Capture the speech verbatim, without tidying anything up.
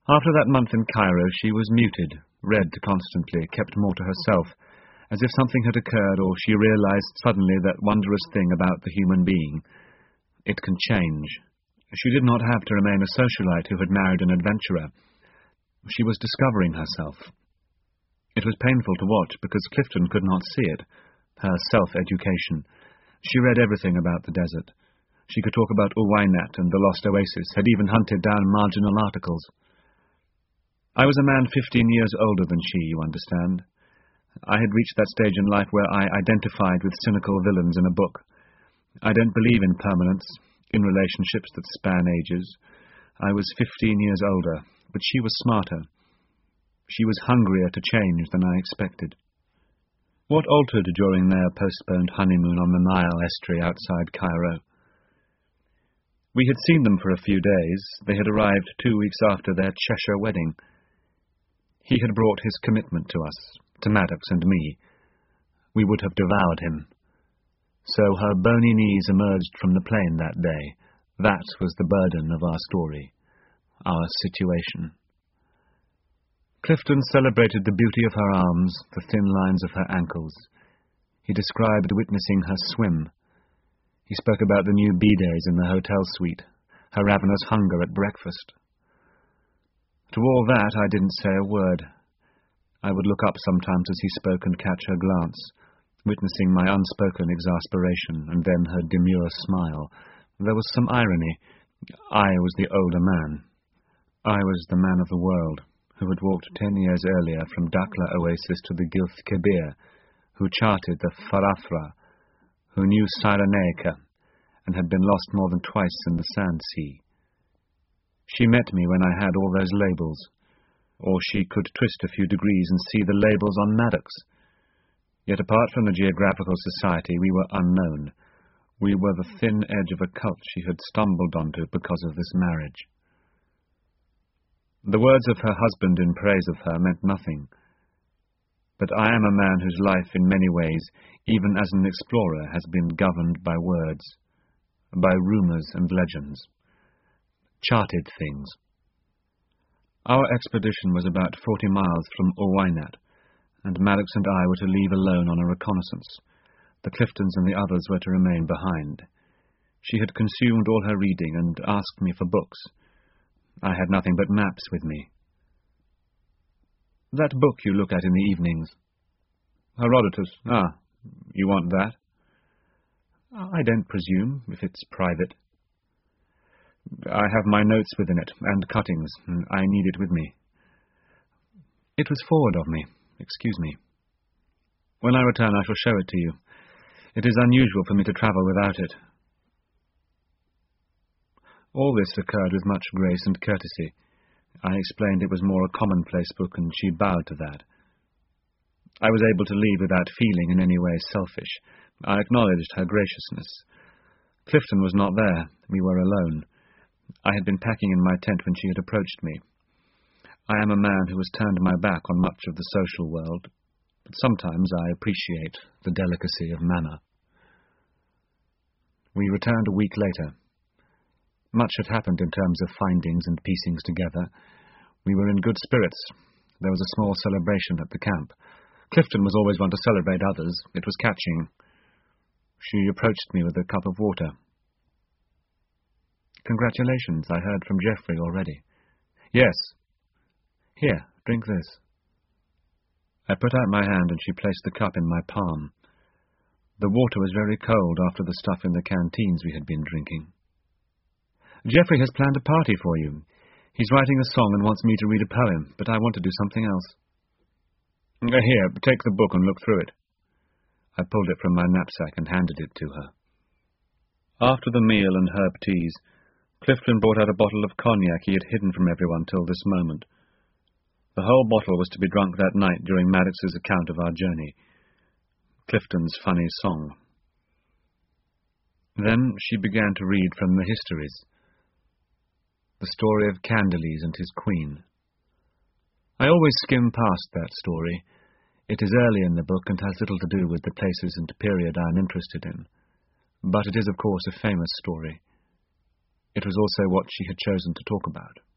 After that month in Cairo, she was muted, read constantly, kept more to herself, as if something had occurred or she realized suddenly that wondrous thing about the human being. It can change. She did not have to remain a socialite who had married an adventurer. She was discovering herself. It was painful to watch because Clifton could not see it, her self-education. She read everything about the desert. She could talk about Uwainat and the lost oasis, had even hunted down marginal articles. I was a man fifteen years older than she, you understand. I had reached that stage in life where I identified with cynical villains in a book. I don't believe in permanence, in relationships that span ages. I was fifteen years older, but she was smarter. She was hungrier to change than I expected. What altered during their postponed honeymoon on the Nile estuary outside Cairo? We had seen them for a few days. They had arrived two weeks after their Cheshire wedding. He had brought his commitment to us, to Maddox and me. We would have devoured him. So her bony knees emerged from the plane that day. That was the burden of our story, our situation. Clifton celebrated the beauty of her arms, the thin lines of her ankles. He described witnessing her swim. He spoke about the new bidets in the hotel suite, her ravenous hunger at breakfast. To all that I didn't say a word. I would look up sometimes as he spoke and catch her glance, witnessing my unspoken exasperation and then her demure smile. There was some irony. I was the older man. I was the man of the world, who had walked ten years earlier from Dakhla Oasis to the Gilth Kebir, who charted the Farafra, who knew Cyrenaica, and had been lost more than twice in the sand sea. She met me when I had all those labels, or she could twist a few degrees and see the labels on Maddox. Yet apart from the Geographical Society, we were unknown. We were the thin edge of a cult she had stumbled onto because of this marriage. The words of her husband in praise of her meant nothing. But I am a man whose life in many ways, even as an explorer, has been governed by words, by rumours and legends. Charted things. Our expedition was about forty miles from Uwainat, and Maddox and I were to leave alone on a reconnaissance. The Cliftons and the others were to remain behind. She had consumed all her reading and asked me for books. I had nothing but maps with me. That book you look at in the evenings. Herodotus. Ah, you want that? I don't presume, if it's private. I have my notes within it, and cuttings, and I need it with me. It was forward of me. Excuse me. When I return, I shall show it to you. It is unusual for me to travel without it. All this occurred with much grace and courtesy. I explained it was more a commonplace book, and she bowed to that. I was able to leave without feeling in any way selfish. I acknowledged her graciousness. Clifton was not there. We were alone. I had been packing in my tent when she had approached me. I am a man who has turned my back on much of the social world, but sometimes I appreciate the delicacy of manner. We returned a week later. Much had happened in terms of findings and piecings together. We were in good spirits. There was a small celebration at the camp. Clifton was always one to celebrate others. It was catching. She approached me with a cup of water. Congratulations, I heard from Geoffrey already. Yes. Here, drink this. I put out my hand and she placed the cup in my palm. The water was very cold after the stuff in the canteens we had been drinking. Geoffrey has planned a party for you. He's writing a song and wants me to read a poem, but I want to do something else. Here, take the book and look through it. I pulled it from my knapsack and handed it to her. After the meal and herb teas, Clifton brought out a bottle of cognac he had hidden from everyone till this moment. The whole bottle was to be drunk that night during Maddox's account of our journey. Clifton's funny song. Then she began to read from the histories. The story of Candales and his queen. I always skim past that story. It is early in the book and has little to do with the places and period I am interested in. But it is, of course, a famous story. It was also what she had chosen to talk about.